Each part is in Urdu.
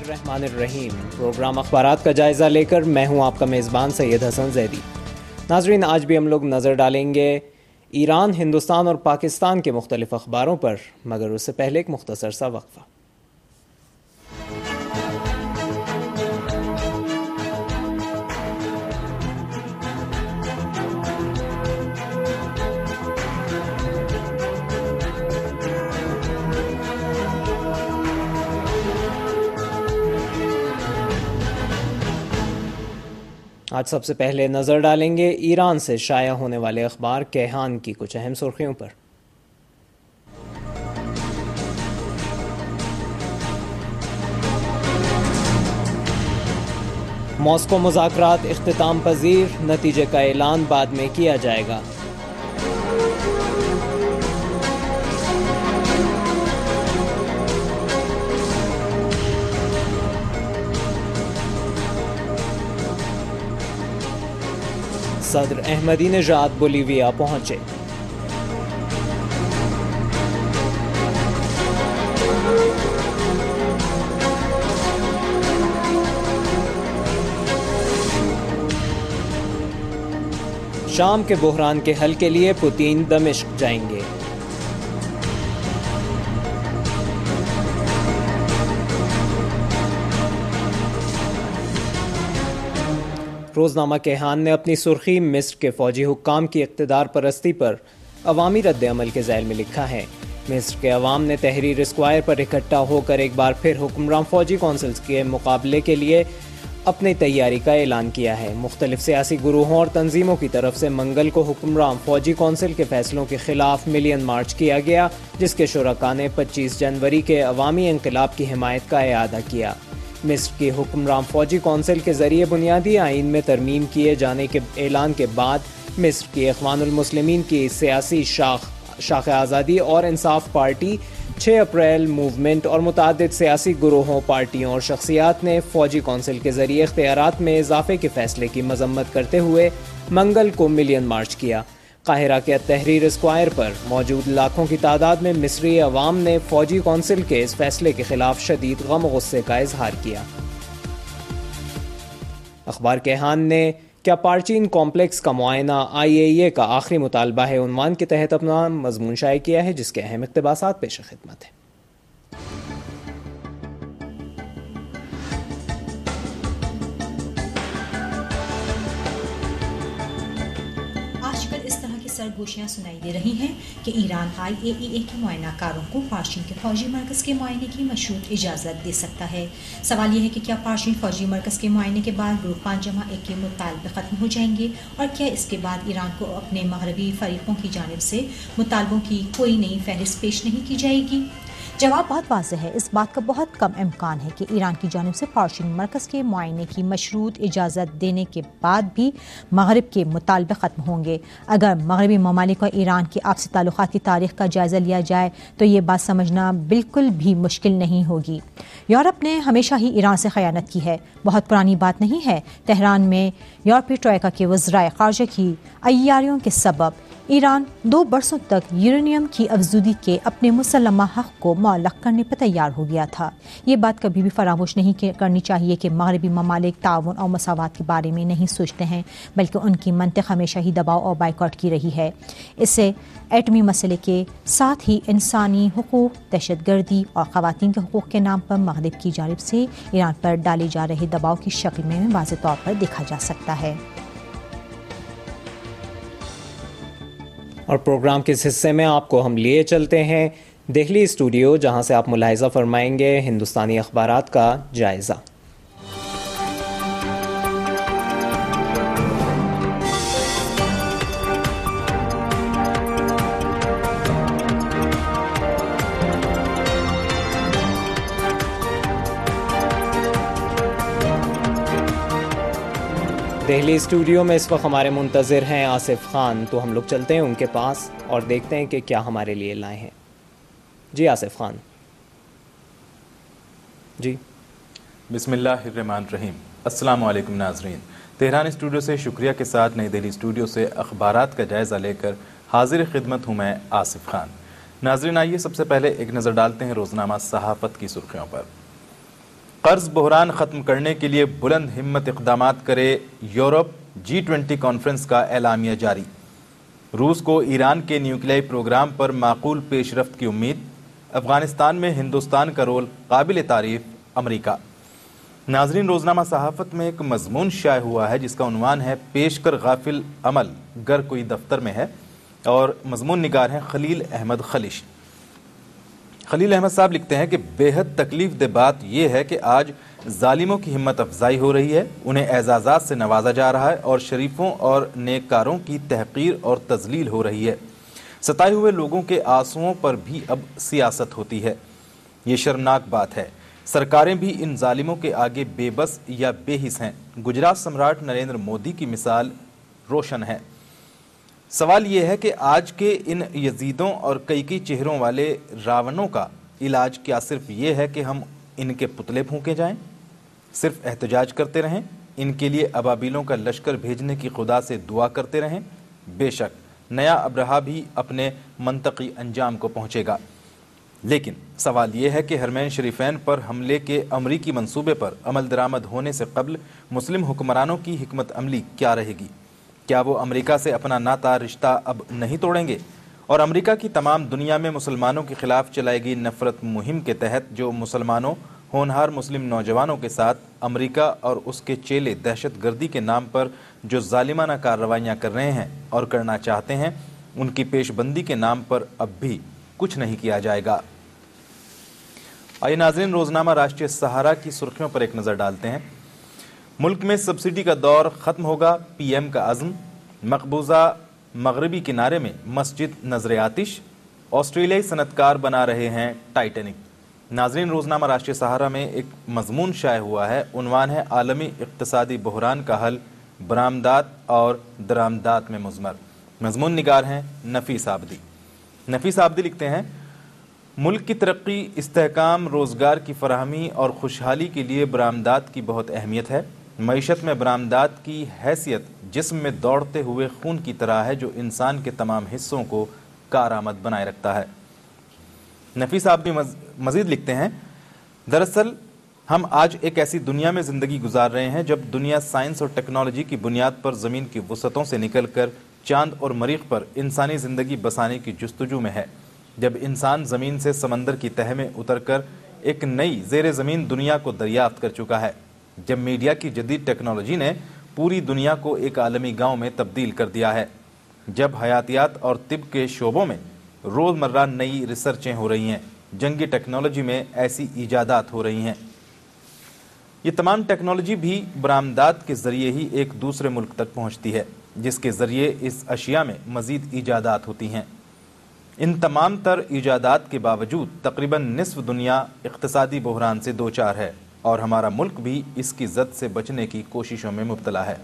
الرحمن الرحیم۔ پروگرام اخبارات کا جائزہ لے کر میں ہوں آپ کا میزبان سید حسن زیدی۔ ناظرین، آج بھی ہم لوگ نظر ڈالیں گے ایران، ہندوستان اور پاکستان کے مختلف اخباروں پر، مگر اس سے پہلے ایک مختصر سا وقفہ۔ آج سب سے پہلے نظر ڈالیں گے ایران سے شائع ہونے والے اخبار کیہان کی کچھ اہم سرخیوں پر۔ ماسکو مذاکرات اختتام پذیر، نتیجے کا اعلان بعد میں کیا جائے گا۔ صدر احمدی نژاد بولیویا پہنچے۔ شام کے بحران کے حل کے لیے پوتین دمشق جائیں گے۔ روزنامہ کیہان نے اپنی سرخی مصر کے فوجی حکام کی اقتدار پرستی پر عوامی رد عمل کے ذیل میں لکھا ہے۔ مصر کے عوام نے تحریر اسکوائر پر اکٹھا ہو کر ایک بار پھر حکمران فوجی کونسلز کے مقابلے کے لیے اپنی تیاری کا اعلان کیا ہے۔ مختلف سیاسی گروہوں اور تنظیموں کی طرف سے منگل کو حکمران فوجی کونسل کے فیصلوں کے خلاف ملین مارچ کیا گیا، جس کے شرکاء نے 25 جنوری کے عوامی انقلاب کی حمایت کا اعادہ کیا۔ مصر کی حکمران فوجی کونسل کے ذریعے بنیادی آئین میں ترمیم کیے جانے کے اعلان کے بعد مصر کی اخوان المسلمین کی سیاسی شاخ آزادی اور انصاف پارٹی، 6 اپریل موومنٹ اور متعدد سیاسی گروہوں، پارٹیوں اور شخصیات نے فوجی کونسل کے ذریعے اختیارات میں اضافے کے فیصلے کی مذمت کرتے ہوئے منگل کو ملین مارچ کیا۔ قاہرہ کے تحریر اسکوائر پر موجود لاکھوں کی تعداد میں مصری عوام نے فوجی کونسل کے اس فیصلے کے خلاف شدید غم و غصے کا اظہار کیا۔ اخبار کیہان نے کیا پارچین کمپلیکس کا معائنہ IAEA کا آخری مطالبہ ہے عنوان کے تحت اپنا مضمون شائع کیا ہے، جس کے اہم اقتباسات پیش خدمت ہیں۔ سرگوشیاں سنائی دے رہی ہیں کہ ایران IAEA کے معائنہ کاروں کو پارچین کے فوجی مرکز کے معائنے کی مشروط اجازت دے سکتا ہے۔ سوال یہ ہے کہ کیا پارچین فوجی مرکز کے معائنے کے بعد گروپ 5+1 کے مطالبے ختم ہو جائیں گے، اور کیا اس کے بعد ایران کو اپنے مغربی فریقوں کی جانب سے مطالبوں کی کوئی نئی فہرست پیش نہیں کی جائے گی؟ جواب بہت واضح ہے۔ اس بات کا بہت کم امکان ہے کہ ایران کی جانب سے پارچین مرکز کے معائنے کی مشروط اجازت دینے کے بعد بھی مغرب کے مطالبے ختم ہوں گے۔ اگر مغربی ممالک اور ایران کے آپسی تعلقات کی تاریخ کا جائزہ لیا جائے تو یہ بات سمجھنا بالکل بھی مشکل نہیں ہوگی۔ یورپ نے ہمیشہ ہی ایران سے خیانت کی ہے، بہت پرانی بات نہیں ہے۔ تہران میں یورپی ٹروئکا کے وزرائے خارجہ کی عیاریوں کے سبب ایران 2 برسوں تک یورینیم کی افزودی کے اپنے مسلمہ حق کو معلق کرنے پر تیار ہو گیا تھا۔ یہ بات کبھی بھی فراموش نہیں کرنی چاہیے کہ مغربی ممالک تعاون اور مساوات کے بارے میں نہیں سوچتے ہیں، بلکہ ان کی منطق ہمیشہ ہی دباؤ اور بائیکاٹ کی رہی ہے۔ اس سے ایٹمی مسئلے کے ساتھ ہی انسانی حقوق، دہشت گردی اور خواتین کے حقوق کے نام پر مغرب کی جانب سے ایران پر ڈالے جا رہے دباؤ کی شکل میں واضح طور پر دیکھا جا سکتا ہے۔ اور پروگرام کے اس حصے میں آپ کو ہم لیے چلتے ہیں دہلی اسٹوڈیو، جہاں سے آپ ملاحظہ فرمائیں گے ہندوستانی اخبارات کا جائزہ۔ دہلی اسٹوڈیو میں اس وقت ہمارے منتظر ہیں آصف خان، تو ہم لوگ چلتے ہیں ان کے پاس اور دیکھتے ہیں کہ کیا ہمارے لیے لائے ہیں۔ جی آصف خان۔ جی بسم اللہ الرحمن الرحیم۔ السلام علیکم ناظرین، تہران اسٹوڈیو سے شکریہ کے ساتھ نئی دہلی اسٹوڈیو سے اخبارات کا جائزہ لے کر حاضر خدمت ہوں میں آصف خان۔ ناظرین آئیے سب سے پہلے ایک نظر ڈالتے ہیں روزنامہ صحافت کی سرخیوں پر۔ قرض بحران ختم کرنے کے لیے بلند ہمت اقدامات کرے یورپ، G20 کانفرنس کا اعلامیہ جاری۔ روس کو ایران کے نیوکلیائی پروگرام پر معقول پیش رفت کی امید۔ افغانستان میں ہندوستان کا رول قابل تعریف، امریکہ۔ ناظرین، روزنامہ صحافت میں ایک مضمون شائع ہوا ہے جس کا عنوان ہے پیش کر غافل عمل گر کوئی دفتر میں ہے، اور مضمون نگار ہیں خلیل احمد خلیش۔ خلیل احمد صاحب لکھتے ہیں کہ بے حد تکلیف دہ بات یہ ہے کہ آج ظالموں کی ہمت افزائی ہو رہی ہے، انہیں اعزازات سے نوازا جا رہا ہے اور شریفوں اور نیککاروں کی تحقیر اور تذلیل ہو رہی ہے۔ ستائے ہوئے لوگوں کے آنسوؤں پر بھی اب سیاست ہوتی ہے۔ یہ شرمناک بات ہے۔ سرکاریں بھی ان ظالموں کے آگے بے بس یا بے حس ہیں۔ گجرات سمراٹ نریندر مودی کی مثال روشن ہے۔ سوال یہ ہے کہ آج کے ان یزیدوں اور کئی چہروں والے راونوں کا علاج کیا صرف یہ ہے کہ ہم ان کے پتلے پھونکے جائیں، صرف احتجاج کرتے رہیں، ان کے لیے ابابیلوں کا لشکر بھیجنے کی خدا سے دعا کرتے رہیں؟ بے شک نیا ابرہا بھی اپنے منطقی انجام کو پہنچے گا، لیکن سوال یہ ہے کہ حرمین شریفین پر حملے کے امریکی منصوبے پر عمل درآمد ہونے سے قبل مسلم حکمرانوں کی حکمت عملی کیا رہے گی؟ کیا وہ امریکہ سے اپنا ناتا رشتہ اب نہیں توڑیں گے؟ اور امریکہ کی تمام دنیا میں مسلمانوں کے خلاف چلائی گئی نفرت مہم کے تحت جو مسلمانوں، ہونہار مسلم نوجوانوں کے ساتھ امریکہ اور اس کے چیلے دہشت گردی کے نام پر جو ظالمانہ کارروائیاں کر رہے ہیں اور کرنا چاہتے ہیں، ان کی پیش بندی کے نام پر اب بھی کچھ نہیں کیا جائے گا۔ آئیے ناظرین، روزنامہ راشٹریہ سہارا کی سرخیوں پر ایک نظر ڈالتے ہیں۔ ملک میں سبسڈی کا دور ختم ہوگا، پی ایم کا عزم۔ مقبوضہ مغربی کنارے میں مسجد نظر آتش، آسٹریلیائی صنعتکار بنا رہے ہیں ٹائٹینک۔ ناظرین، روزنامہ راشٹریہ سہارا میں ایک مضمون شائع ہوا ہے، عنوان ہے عالمی اقتصادی بحران کا حل، برآمدات اور درآمدات میں مضمر۔ مضمون نگار ہیں نفیس عابدی۔ نفیس عابدی لکھتے ہیں، ملک کی ترقی، استحکام، روزگار کی فراہمی اور خوشحالی کے لیے برآمدات کی بہت اہمیت ہے۔ معیشت میں برآمدات کی حیثیت جسم میں دوڑتے ہوئے خون کی طرح ہے جو انسان کے تمام حصوں کو کارآمد بنائے رکھتا ہے۔ نفیس عابدی مزید لکھتے ہیں، دراصل ہم آج ایک ایسی دنیا میں زندگی گزار رہے ہیں جب دنیا سائنس اور ٹیکنالوجی کی بنیاد پر زمین کی وسعتوں سے نکل کر چاند اور مریخ پر انسانی زندگی بسانے کی جستجو میں ہے، جب انسان زمین سے سمندر کی تہہ میں اتر کر ایک نئی زیر زمین دنیا کو دریافت کر چکا ہے، جب میڈیا کی جدید ٹیکنالوجی نے پوری دنیا کو ایک عالمی گاؤں میں تبدیل کر دیا ہے، جب حیاتیات اور طب کے شعبوں میں روزمرہ نئی ریسرچیں ہو رہی ہیں، جنگی ٹیکنالوجی میں ایسی ایجادات ہو رہی ہیں۔ یہ تمام ٹیکنالوجی بھی برآمدات کے ذریعے ہی ایک دوسرے ملک تک پہنچتی ہے، جس کے ذریعے اس اشیاء میں مزید ایجادات ہوتی ہیں۔ ان تمام تر ایجادات کے باوجود تقریباً نصف دنیا اقتصادی بحران سے دوچار ہے، اور ہمارا ملک بھی اس کی زد سے بچنے کی کوششوں میں مبتلا ہے۔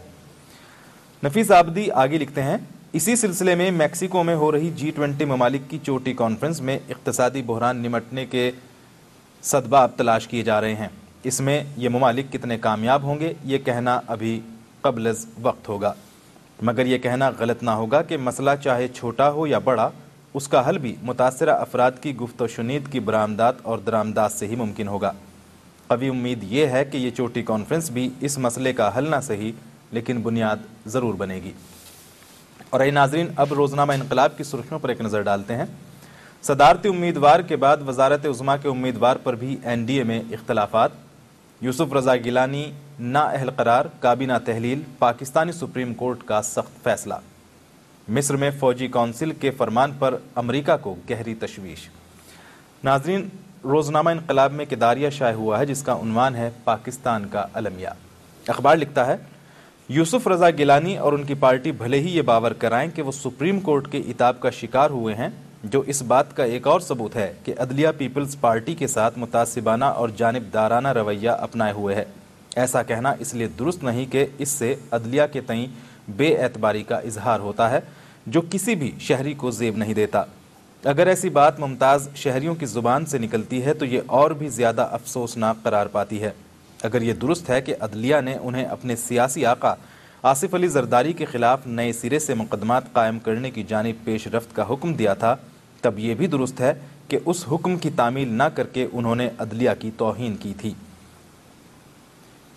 نفیس عابدی آگے لکھتے ہیں، اسی سلسلے میں میکسیکو میں ہو رہی G20 ممالک کی چوٹی کانفرنس میں اقتصادی بحران نمٹنے کے سدباب تلاش کیے جا رہے ہیں۔ اس میں یہ ممالک کتنے کامیاب ہوں گے یہ کہنا ابھی قبل از وقت ہوگا، مگر یہ کہنا غلط نہ ہوگا کہ مسئلہ چاہے چھوٹا ہو یا بڑا، اس کا حل بھی متاثرہ افراد کی گفت و شنید کی برآمدات اور درآمدات سے ہی ممکن ہوگا۔ قوی امید یہ ہے کہ یہ چوٹی کانفرنس بھی اس مسئلے کا حل نہ صحیح لیکن بنیاد ضرور بنے گی۔ اور اے ناظرین، اب روزنامہ انقلاب کی سرخیوں پر ایک نظر ڈالتے ہیں۔ صدارتی امیدوار کے بعد وزارت عظمیٰ کے امیدوار پر بھی NDA میں اختلافات۔ یوسف رضا گیلانی نااہل قرار، کابینہ تحلیل، پاکستانی سپریم کورٹ کا سخت فیصلہ۔ مصر میں فوجی کونسل کے فرمان پر امریکہ کو گہری تشویش۔ ناظرین، روزنامہ انقلاب میں کداریہ شائع ہوا ہے جس کا عنوان ہے پاکستان کا المیہ۔ اخبار لکھتا ہے، یوسف رضا گیلانی اور ان کی پارٹی بھلے ہی یہ باور کرائیں کہ وہ سپریم کورٹ کے عتاب کا شکار ہوئے ہیں، جو اس بات کا ایک اور ثبوت ہے کہ عدلیہ پیپلز پارٹی کے ساتھ متعصبانہ اور جانبدارانہ رویہ اپنائے ہوئے ہے۔ ایسا کہنا اس لیے درست نہیں کہ اس سے عدلیہ کے تئیں بے اعتباری کا اظہار ہوتا ہے جو کسی بھی شہری کو زیب نہیں دیتا۔ اگر ایسی بات ممتاز شہریوں کی زبان سے نکلتی ہے تو یہ اور بھی زیادہ افسوسناک قرار پاتی ہے۔ اگر یہ درست ہے کہ عدلیہ نے انہیں اپنے سیاسی آقا آصف علی زرداری کے خلاف نئے سرے سے مقدمات قائم کرنے کی جانب پیش رفت کا حکم دیا تھا، تب یہ بھی درست ہے کہ اس حکم کی تعمیل نہ کر کے انہوں نے عدلیہ کی توہین کی تھی۔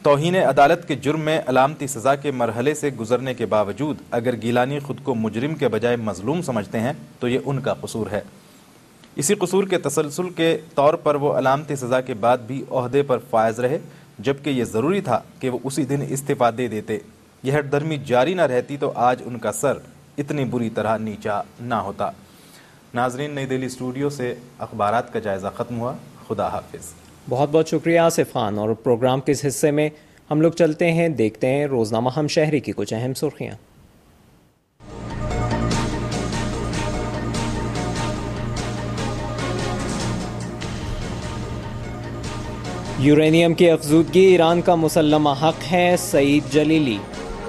توہین عدالت کے جرم میں علامتی سزا کے مرحلے سے گزرنے کے باوجود اگر گیلانی خود کو مجرم کے بجائے مظلوم سمجھتے ہیں تو یہ ان کا قصور ہے۔ اسی قصور کے تسلسل کے طور پر وہ علامتی سزا کے بعد بھی عہدے پر فائز رہے، جبکہ یہ ضروری تھا کہ وہ اسی دن استعفیٰ دے دیتے۔ یہ ہٹ درمی جاری نہ رہتی تو آج ان کا سر اتنی بری طرح نیچا نہ ہوتا۔ ناظرین، نئی دہلی اسٹوڈیو سے اخبارات کا جائزہ ختم ہوا۔ خدا حافظ۔ بہت بہت شکریہ آصف خان۔ اور پروگرام کے اس حصے میں ہم لوگ چلتے ہیں، دیکھتے ہیں روزنامہ ہم شہری کی کچھ اہم سرخیاں۔ یورینیم کی افزودگی ایران کا مسلمہ حق ہے، سعید جلیلی۔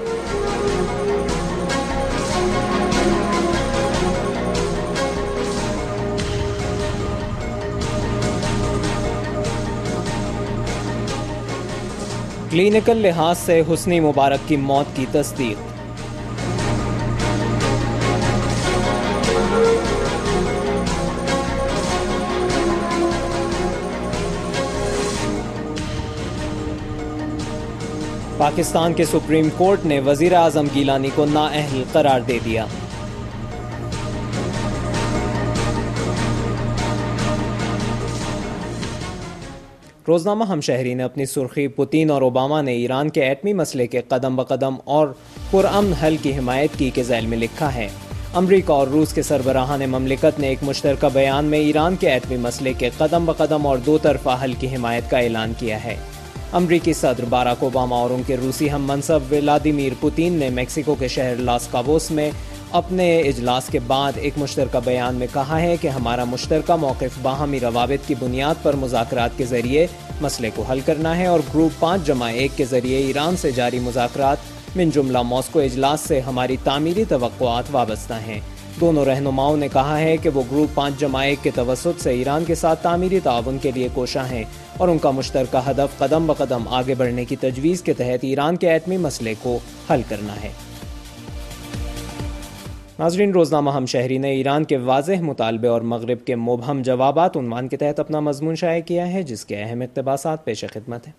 کلینیکل لحاظ سے حسنی مبارک کی موت کی تصدیق۔ پاکستان کے سپریم کورٹ نے وزیر اعظم گیلانی کو نااہل قرار دے دیا۔ روزنامہ ہم شہری نے اپنی سرخی پوتین اور اوباما نے ایران کے ایٹمی مسئلے کے قدم بقدم اور پرامن حل کی حمایت کی کے ذیل میں لکھا ہے۔ امریکہ اور روس کے سربراہان مملکت نے ایک مشترکہ بیان میں ایران کے ایٹمی مسئلے کے قدم بقدم اور دو طرفہ حل کی حمایت کا اعلان کیا ہے۔ امریکی صدر باراک اوباما اور ان کے روسی ہم منصب ولادیمیر پوتین نے میکسیکو کے شہر لاس کابوس میں اپنے اجلاس کے بعد ایک مشترکہ بیان میں کہا ہے کہ ہمارا مشترکہ موقف باہمی روابط کی بنیاد پر مذاکرات کے ذریعے مسئلے کو حل کرنا ہے اور گروپ 5+1 کے ذریعے ایران سے جاری مذاکرات من جملہ ماسکو اجلاس سے ہماری تعمیری توقعات وابستہ ہیں۔ دونوں رہنماؤں نے کہا ہے کہ وہ گروپ 5+1 کے توسط سے ایران کے ساتھ تعمیری تعاون کے لیے کوشاں ہیں اور ان کا مشترکہ ہدف قدم بقدم آگے بڑھنے کی تجویز کے تحت ایران کے ایٹمی مسئلے کو حل کرنا ہے۔ ناظرین، روزنامہ ہم شہری نے ایران کے واضح مطالبے اور مغرب کے مبہم جوابات عنوان کے تحت اپنا مضمون شائع کیا ہے، جس کے اہم اقتباسات پیش خدمت ہیں۔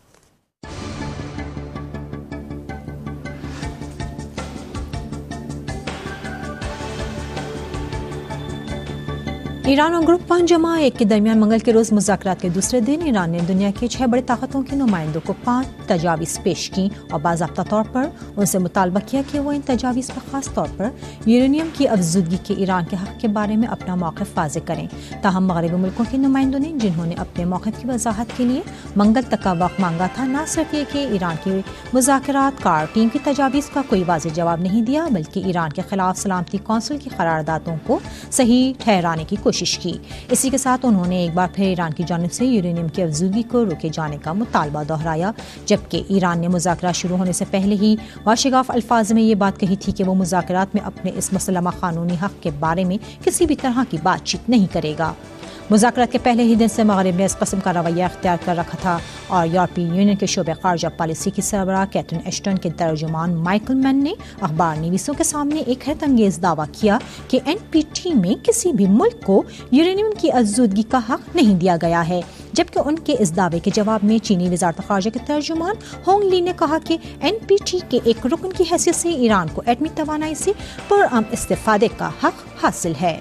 ایران اور گروپ 5+1 کے درمیان منگل کے روز مذاکرات کے دوسرے دن ایران نے دنیا کی 6 بڑی طاقتوں کے نمائندوں کو 5 تجاویز پیش کی اور باضابطہ طور پر ان سے مطالبہ کیا کہ وہ ان تجاویز پر خاص طور پر یورینیم کی افزودگی کے ایران کے حق کے بارے میں اپنا موقف واضح کریں۔ تاہم مغربی ملکوں کے نمائندوں نے، جنہوں نے اپنے موقف کی وضاحت کے لیے منگل تک کا وقت مانگا تھا، نہ صرف یہ کہ ایران کی مذاکرات کار ٹیم کی تجاویز کا کوئی واضح جواب نہیں دیا، بلکہ ایران کے خلاف سلامتی کونسل کی قراردادوں کو صحیح ٹھہرانے کی کوشش کی۔ اسی کے ساتھ انہوں نے ایک بار پھر ایران کی جانب سے یورینیم کی افزودگی کو روکے جانے کا مطالبہ دہرایا، جبکہ ایران نے مذاکرات شروع ہونے سے پہلے ہی واشگاف الفاظ میں یہ بات کہی تھی کہ وہ مذاکرات میں اپنے اس مسلمہ قانونی حق کے بارے میں کسی بھی طرح کی بات چیت نہیں کرے گا۔ مذاکرات کے پہلے ہی دن سے مغرب نے اس قسم کا رویہ اختیار کر رکھا تھا اور یورپی یونین کے شعبہ خارجہ پالیسی کی سربراہ کیتھرین ایشٹن کے ترجمان مائیکل مین نے اخبار نویسوں کے سامنے ایک حیرت انگیز دعویٰ کیا کہ NPT میں کسی بھی ملک کو یورینیم کی افزودگی کا حق نہیں دیا گیا ہے، جبکہ ان کے اس دعوے کے جواب میں چینی وزارت خارجہ کے ترجمان ہونگ لی نے کہا کہ NPT کے ایک رکن کی حیثیت سے ایران کو ایٹمی توانائی سے پرامن استفادے کا حق حاصل ہے۔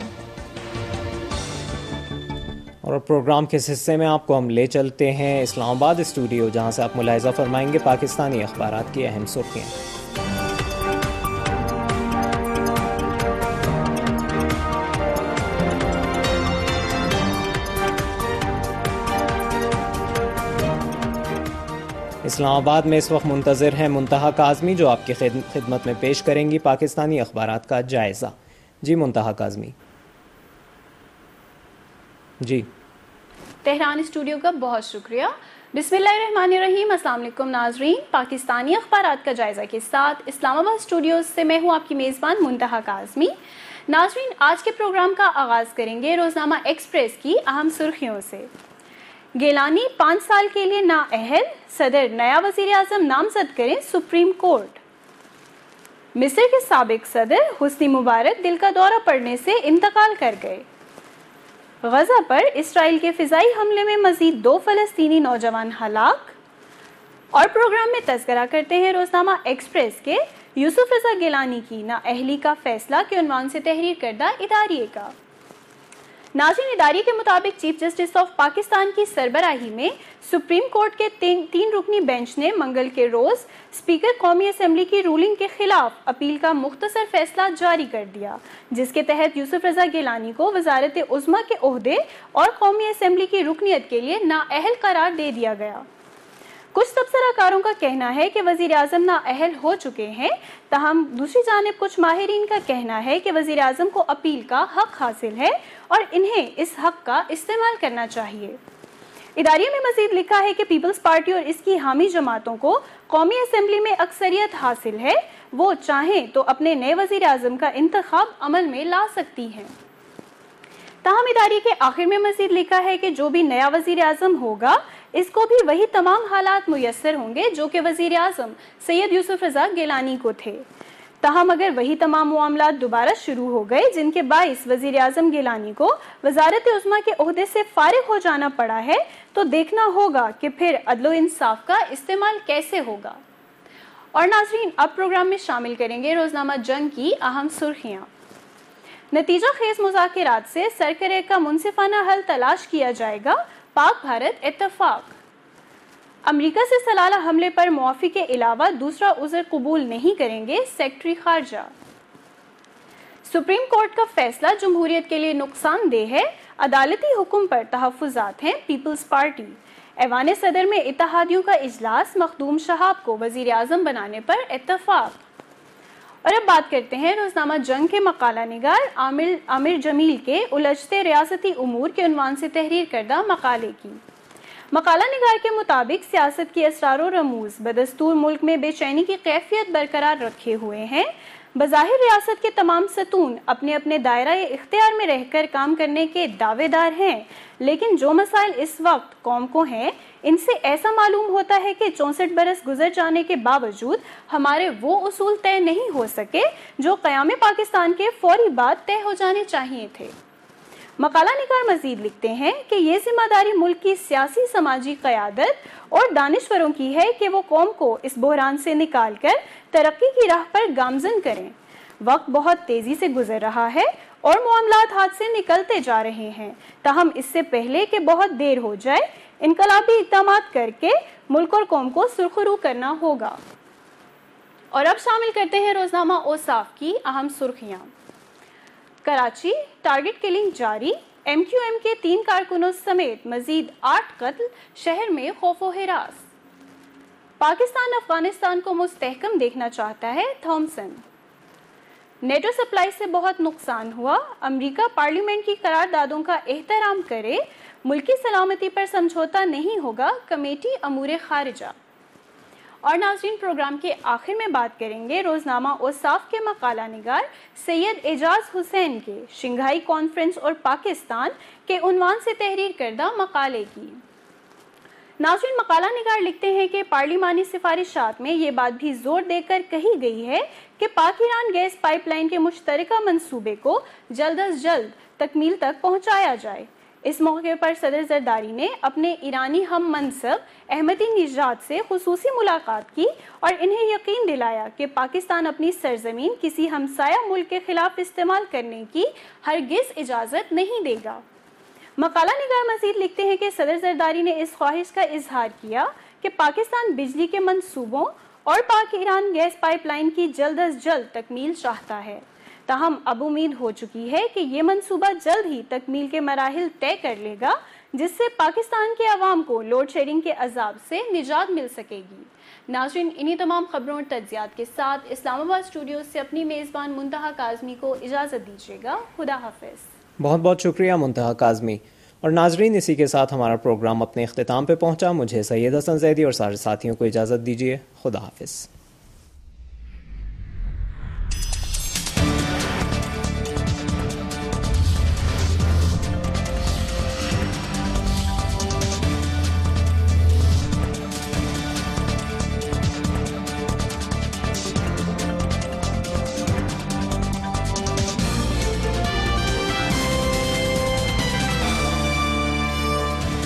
اور پروگرام کے اس حصے میں آپ کو ہم لے چلتے ہیں اسلام آباد اسٹوڈیو، جہاں سے آپ ملاحظہ فرمائیں گے پاکستانی اخبارات کی اہم سرخیاں۔ اسلام آباد میں اس وقت منتظر ہیں منتہا کاظمی، جو آپ کی خدمت میں پیش کریں گی پاکستانی اخبارات کا جائزہ۔ جی منتہا کاظمی۔ جی تہران اسٹوڈیو کا بہت شکریہ۔ بسم اللہ الرحمن الرحیم۔ السلام علیکم ناظرین، پاکستانی اخبارات کا جائزہ کے ساتھ اسلام آباد اسٹوڈیو سے میں ہوں آپ کی میزبان منتہا کاظمی۔ ناظرین، آج کے پروگرام کا آغاز کریں گے روزنامہ ایکسپریس کی اہم سرخیوں سے۔ گیلانی 5 سال کے لیے نااہل، صدر نیا وزیر اعظم نامزد کریں سپریم کورٹ۔ مصر کے سابق صدر حسنی مبارک دل کا دورہ پڑنے سے انتقال کر گئے۔ غزہ پر اسرائیل کے فضائی حملے میں مزید 2 فلسطینی نوجوان ہلاک۔ اور پروگرام میں تذکرہ کرتے ہیں روزنامہ ایکسپریس کے یوسف رضا گیلانی کی نااہلی کا فیصلہ کے عنوان سے تحریر کردہ اداریے کا۔ ناظرین، اداریے کے مطابق چیف جسٹس آف پاکستان کی سربراہی میں سپریم کورٹ کے تین رکنی بینچ نے منگل کے روز اسپیکر قومی اسمبلی کی رولنگ کے خلاف اپیل کا مختصر فیصلہ جاری کر دیا، جس کے تحت یوسف رضا گیلانی کو وزارت عظمیٰ کے عہدے اور قومی اسمبلی کی رکنیت کے لیے نااہل قرار دے دیا گیا۔ کچھ تبصرہ کاروں کا کہنا ہے کہ وزیر اعظم نااہل ہو چکے ہیں، تاہم دوسری جانب کچھ ماہرین کا کہنا ہے کہ وزیر اعظم کو اپیل کا حق حاصل ہے اور انہیں اس حق کا استعمال کرنا چاہیے۔ اداریے میں مزید لکھا ہے کہ پیپلز پارٹی اور اس کی حامی جماعتوں کو قومی اسمبلی میں اکثریت حاصل ہے، وہ چاہیں تو اپنے نئے وزیر اعظم کا انتخاب عمل میں لا سکتی ہیں۔ تاہم اداریے کے آخر میں مزید لکھا ہے کہ جو بھی نیا وزیر اعظم ہوگا اس کو بھی وہی تمام حالات میسر ہوں گے جو کہ وزیر اعظم سید یوسف رضا گیلانی کو تھے۔ تاہم اگر وہی تمام معاملات دوبارہ شروع ہو گئے جن کے باعث وزیر اعظم گیلانی کو وزارت عظمیٰ کے عہدے سے فارغ ہو جانا پڑا ہے تو دیکھنا ہوگا کہ پھر عدل و انصاف کا استعمال کیسے ہوگا۔ اور ناظرین، اب پروگرام میں شامل کریں گے روزنامہ جنگ کی اہم سرخیاں۔ نتیجہ خیز مذاکرات سے سرکرے کا منصفانہ حل تلاش کیا جائے گا، پاک بھارت اتفاق۔ امریکہ سے سلالہ حملے پر معافی کے علاوہ دوسرا عذر قبول نہیں کریں گے سیکرٹری خارجہ۔ سپریم کورٹ کا فیصلہ جمہوریت کے لیے نقصان دہ ہے، عدالتی حکم پر تحفظات ہیں پیپلز پارٹی۔ ایوان صدر میں اتحادیوں کا اجلاس، مخدوم شہاب کو وزیر اعظم بنانے پر اتفاق۔ اور اب بات کرتے ہیں روزنامہ جنگ کے مقالہ نگار عامر جمیل کے الجھتے ریاستی امور کے عنوان سے تحریر کردہ مقالے کی۔ مقالہ نگار کے مطابق سیاست کی اسرار و رموز بدستور ملک میں بے چینی کی کیفیت برقرار رکھے ہوئے ہیں۔ بظاہر ریاست کے تمام ستون اپنے اپنے دائرہ اختیار میں رہ کر کام کرنے کے دعوے دار ہیں، لیکن جو مسائل اس وقت قوم کو ہیں ان سے ایسا معلوم ہوتا ہے کہ 64 برس گزر جانے کے باوجود ہمارے وہ اصول طے نہیں ہو سکے جو قیام پاکستان کے فوری بعد طے ہو جانے چاہیے تھے۔ مقالہ نگار مزید لکھتے ہیں کہ یہ ذمہ داری ملک کی سیاسی سماجی قیادت اور دانشوروں کی ہے کہ وہ قوم کو اس بحران سے نکال کر ترقی کی راہ پر گامزن کریں۔ وقت بہت تیزی سے گزر رہا ہے اور معاملات ہاتھ سے نکلتے جا رہے ہیں، تاہم اس سے پہلے کہ بہت دیر ہو جائے انقلابی اقدامات کر کے ملک اور قوم کو سرخرو کرنا ہوگا۔ اور اب شامل کرتے ہیں روزنامہ اوصاف کی اہم سرخیاں۔ کراچی، ٹارگٹ کلنگ جاری، ایم کیو ایم کے 3 کارکنوں سمیت مزید 8 قتل، شہر میں خوف و ہراس۔ پاکستان افغانستان کو مستحکم دیکھنا چاہتا ہے، تھامسن۔ نیٹو سپلائی سے بہت نقصان ہوا، امریکہ پارلیمنٹ کی قراردادوں کا احترام کرے، ملکی سلامتی پر سمجھوتا نہیں ہوگا، کمیٹی امور خارجہ۔ اور ناظرین، پروگرام کے آخر میں بات کریں گے روزنامہ اوصاف کے مقالہ نگار سید اعجاز حسین کے شنگھائی کانفرنس اور پاکستان کے عنوان سے تحریر کردہ مقالے کی۔ ناظرین، مقالہ نگار لکھتے ہیں کہ پارلیمانی سفارشات میں یہ بات بھی زور دے کر کہی گئی ہے کہ پاک ایران گیس پائپ لائن کے مشترکہ منصوبے کو جلد از جلد تکمیل تک پہنچایا جائے۔ اس موقع پر صدر زرداری نے اپنے ایرانی ہم منصب احمدی نژاد سے خصوصی ملاقات کی اور انہیں یقین دلایا کہ پاکستان اپنی سرزمین کسی ہمسایہ ملک کے خلاف استعمال کرنے کی ہرگز اجازت نہیں دے گا۔ مقالہ نگار مزید لکھتے ہیں کہ صدر زرداری نے اس خواہش کا اظہار کیا کہ پاکستان بجلی کے منصوبوں اور پاک ایران گیس پائپ لائن کی جلد از جلد تکمیل چاہتا ہے، تاہم اب امید ہو چکی ہے کہ یہ منصوبہ جلد ہی تکمیل کے مراحل طے کر لے گا، جس سے پاکستان کے عوام کو لوڈ شیڈنگ کے عذاب سے نجات مل سکے گی۔ ناظرین، انہی تمام خبروں اور تجزیات کے ساتھ اسلام آباد اسٹوڈیو سے اپنی میزبان منتہا کاظمی کو اجازت دیجیے گا۔ خدا حافظ۔ بہت بہت شکریہ منتہا کاظمی۔ اور ناظرین، اسی کے ساتھ ہمارا پروگرام اپنے اختتام پہ پہنچا۔ مجھے سید حسن زیدی اور سارے ساتھیوں کو اجازت دیجیے۔ خدا حافظ۔